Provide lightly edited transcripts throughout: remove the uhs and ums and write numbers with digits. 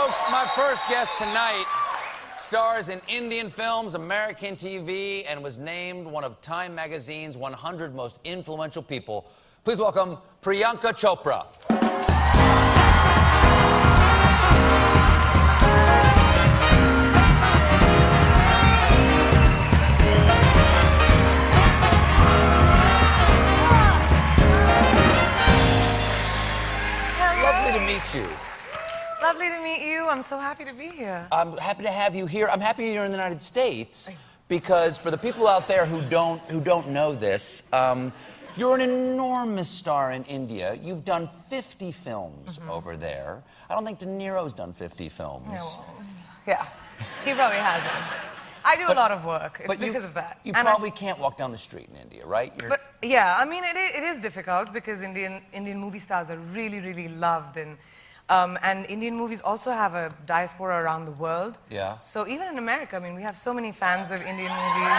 folks, my first guest tonight stars in Indian films, American TV, and was named one of Time Magazine's 100 most influential people. Please welcome Priyanka Chopra. Lovely to meet you. Lovely to meet you. I'm so happy to be here. I'm happy to have you here. I'm happy you're in the United States because for the people out there who don't know this, you're an enormous star in India. You've done 50 films over there. I don't think De Niro's done 50 films. Yeah, well, yeah. He probably hasn't. I do a lot of work. It's because of that. You probably can't walk down the street in India, right? But yeah, I mean, it is difficult because Indian movie stars are really, really loved, and Indian movies also have a diaspora around the world. Yeah. So even in America, I mean, we have so many fans of Indian movies.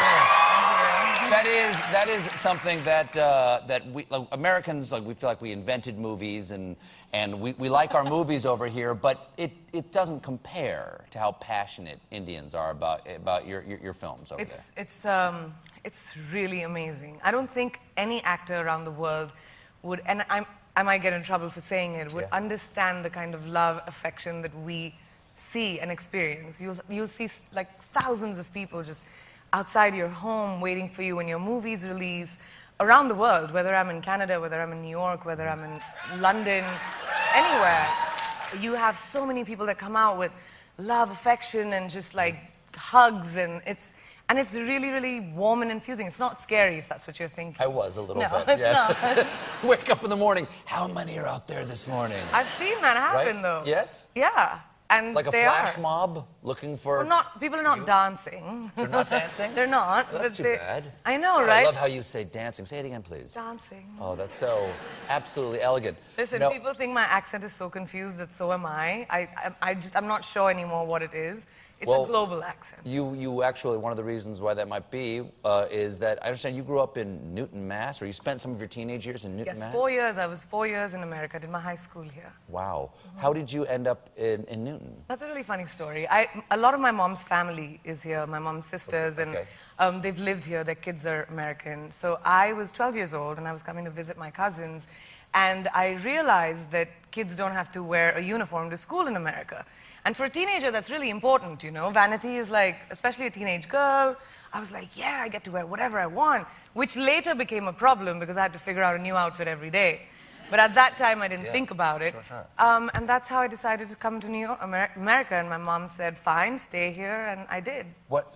Absolutely. That is something that we Americans, like, we feel like we invented movies and we like our movies over here, but it doesn't compare to how passionate Indians are about your films over there. It's really amazing. I don't think any actor around the world would, and I might get in trouble for saying it, would understand the kind of love, affection that we see and experience. You'll see like thousands of people just outside your home waiting for you when your movies release around the world, whether I'm in Canada, whether I'm in New York, whether I'm in London, anywhere. You have so many people that come out with love, affection, and just like hugs, and it's really, really warm and infusing. It's not scary, if that's what you're thinking. I was a little bit. No, it's not. Wake up in the morning. How many are out there this morning? I've seen that happen, though. Yes? Yeah. And like a flash mob looking for... People are not dancing. They're not dancing? They're not. Well, that's too bad. I know, God, right? I love how you say dancing. Say it again, please. Dancing. Oh, that's so absolutely elegant. Listen, people think my accent is so confused that so am I. I'm not sure anymore what it is. It's a global accent. You actually, one of the reasons why that might be is that I understand you grew up in Newton, Mass, or you spent some of your teenage years in Newton, Mass? Yes, 4 years. I was 4 years in America. I did my high school here. Wow. How did you end up in Newton? That's a really funny story. A lot of my mom's family is here, my mom's sisters, and they've lived here. Their kids are American. So I was 12 years old, and I was coming to visit my cousins, and I realized that kids don't have to wear a uniform to school in America. And for a teenager, that's really important, you know? Vanity is like, especially a teenage girl, I was like, yeah, I get to wear whatever I want, which later became a problem because I had to figure out a new outfit every day. But at that time, I didn't think about it. Sure. And that's how I decided to come to New York, America, and my mom said, fine, stay here, and I did.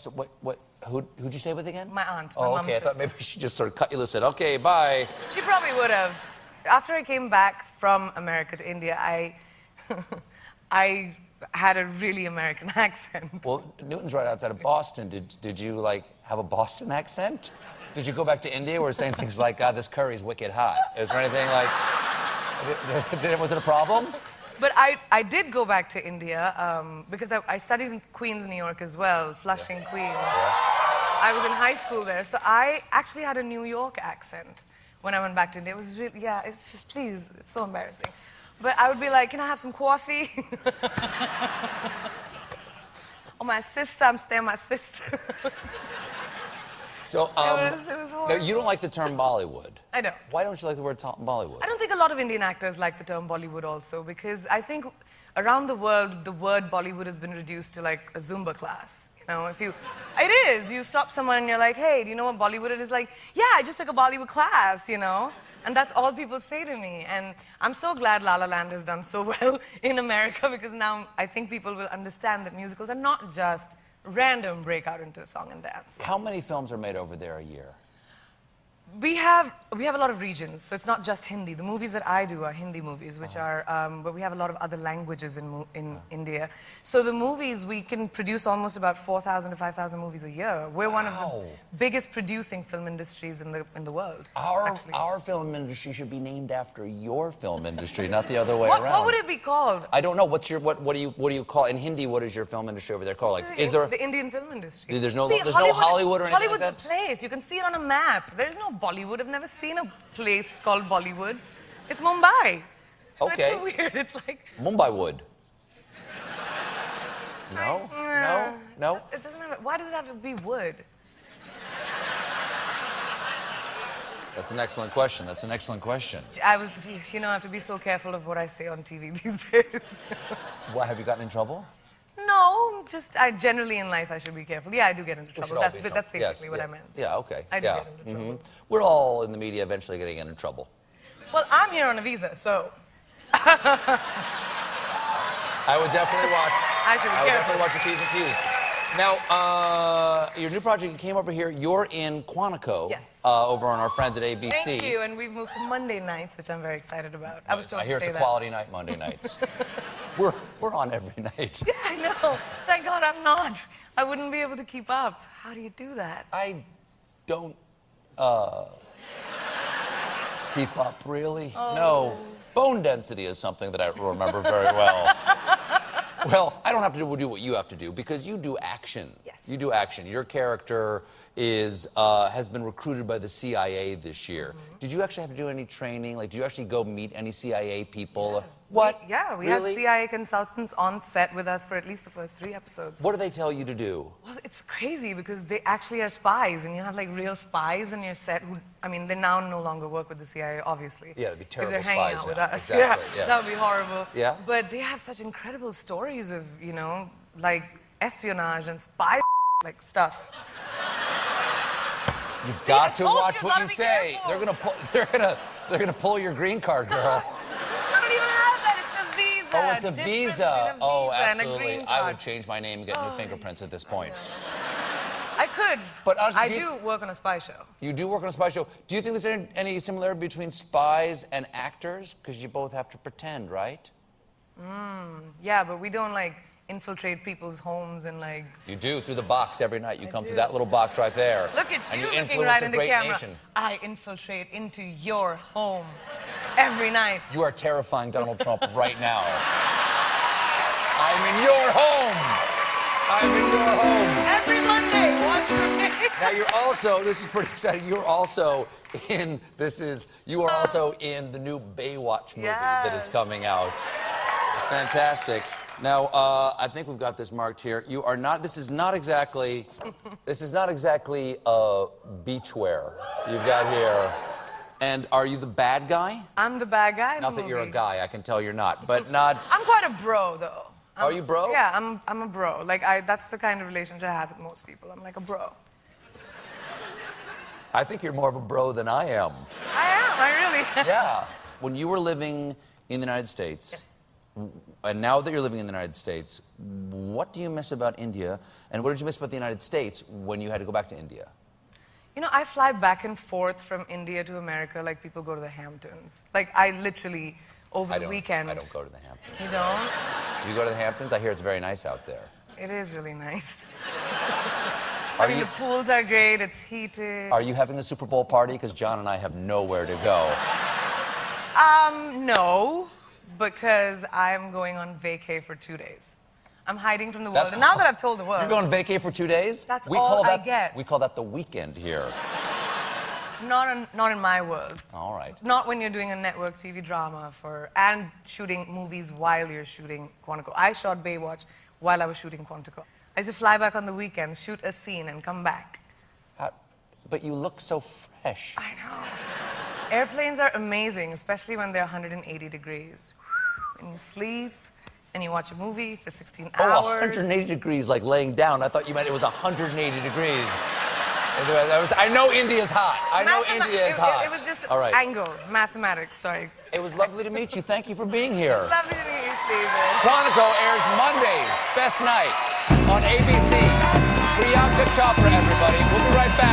Who'd you stay with again? My aunt, my mom's mom's sister. I thought maybe she just sort of cut you loose and said, okay, bye. She probably would have. After I came back from America to India, I had a really American accent. Well, Newton's right outside of Boston. Did you, like, have a Boston accent? Did you go back to India where saying things like, God, this curry's wicked hot? Is there anything like... was it a problem? But I did go back to India because I studied in Queens, New York as well, Flushing, Queens. I was in high school there, so I actually had a New York accent when I went back to India. It was really, it's just, please, it's so embarrassing. But I would be like, can I have some coffee? Or my sister, I'm staying with my sister. So, it was horrible. no, you don't like the term Bollywood. I don't. Why don't you like the word Bollywood? I don't think a lot of Indian actors like the term Bollywood also, because I think around the world, the word Bollywood has been reduced to like a Zumba class. You know, it is. You stop someone and you're like, hey, do you know what Bollywood is? Like, yeah, I just took a Bollywood class, you know? And that's all people say to me. And I'm so glad La La Land has done so well in America, because now I think people will understand that musicals are not just random breakout into song and dance. How many films are made over there a year? We have a lot of regions, so it's not just Hindi. The movies that I do are Hindi movies, which are, but we have a lot of other languages in India. So the movies, we can produce almost about 4,000 to 5,000 movies a year. We're one of the biggest producing film industries in the world. Our film industry should be named after your film industry, not the other way around. What would it be called? I don't know. What do you call in Hindi? What is your film industry over there called? Like, is there the Indian film industry? There's no Hollywood or anything Hollywood's like that? a place. You can see it on a map. There's no Bollywood. I've never seen a place called Bollywood. It's Mumbai. So it's so weird. It's like... Mumbai Wood. No? No? No? It doesn't have. Why does it have to be wood? That's an excellent question. That's an excellent question. I have to be so careful of what I say on TV these days. Why, have you gotten in trouble? No, I generally in life I should be careful. Yeah, I do get into trouble. That's basically yes, what I meant. Yeah, okay. I do get into trouble. We're all in the media eventually getting into trouble. Well, I'm here on a visa, so. I would definitely watch. I should be careful. would definitely watch the P's and Q's. Now, your new project, you came over here. You're in Quantico. Yes. Over on our friends at ABC. Thank you, and we've moved to Monday nights, which I'm very excited about. I hear it's a quality night, Monday nights. We're on every night. Yeah, I know. Thank God I'm not. I wouldn't be able to keep up. How do you do that? I don't keep up, really. Oh. No. Bone density is something that I remember very well. Well, I don't have to do what you have to do because you do action. Yes. You do action. Your character has been recruited by the CIA this year. Did you actually have to do any training? Like, did you actually go meet any CIA people? Yeah. What? We Really? had CIA consultants on set with us for at least the first 3 episodes. What do they tell you to do? Well, it's crazy because they actually are spies, and you have like real spies on your set who, they now no longer work with the CIA, obviously. Yeah, they'd be terrible they're hanging spies out with now. us. Exactly, Yeah, yes. that would be horrible. Yeah? But they have such incredible stories of, like espionage and spy like stuff. You've got to watch you what gotta you be say. careful. They're gonna pull your green card, girl. I don't even have that. It's a visa. Oh, it's a Difference visa. between a visa Oh, and a absolutely. green I card. would change my name and get new fingerprints at this point. I could. But honestly, I do work on a spy show. You do work on a spy show. Do you think there's any similarity between spies and actors? Because you both have to pretend, right? Yeah, but we don't like infiltrate people's homes and like. You do, through the box every night. You come do. through that little box right there. Look at and you looking influence right a in the great camera. nation. I infiltrate into your home every night. You are terrifying Donald Trump right now. I'm in your home. I'm in your home. Every Monday, watch for me. Now you're also, this is pretty exciting, you are also in the new Baywatch movie that is coming out. It's fantastic. Now, I think we've got this marked here. This is not exactly beachwear you've got here. And are you the bad guy? I'm the bad guy in Not the that you're a movie. guy, I can tell you're not, but not... I'm quite a bro, though. Are you bro? Yeah, I'm a bro. Like, that's the kind of relationship I have with most people. I'm like a bro. I think you're more of a bro than I am. I really am. Yeah. When you were living in the United States... Yes. And now that you're living in the United States, what do you miss about India? And what did you miss about the United States when you had to go back to India? I fly back and forth from India to America like people go to the Hamptons. Like, I literally, over the weekend... I don't go to the Hamptons. You don't? Do you go to the Hamptons? I hear it's very nice out there. It is really nice. The pools are great, it's heated. Are you having a Super Bowl party? Because John and I have nowhere to go. No, because I'm going on vacay for 2 days. I'm hiding from the world. And now that I've told the world... You're going vacay for 2 days? That's all I get. We call that the weekend here. Not in my world. All right. Not when you're doing a network TV drama and shooting movies while you're shooting Quantico. I shot Baywatch while I was shooting Quantico. I used to fly back on the weekend, shoot a scene, and come back. But you look so fresh. I know. Airplanes are amazing, especially when they're 180 degrees. And you sleep, and you watch a movie for 16 hours. Oh, 180 degrees, like laying down. I thought you meant it was 180 degrees. I know India's hot. I know India is hot. It was just all right. angle, mathematics, sorry. It was lovely to meet you. Thank you for being here. Lovely to meet you, Stephen. Quantico airs Mondays, best night, on ABC. Priyanka Chopra, everybody. We'll be right back.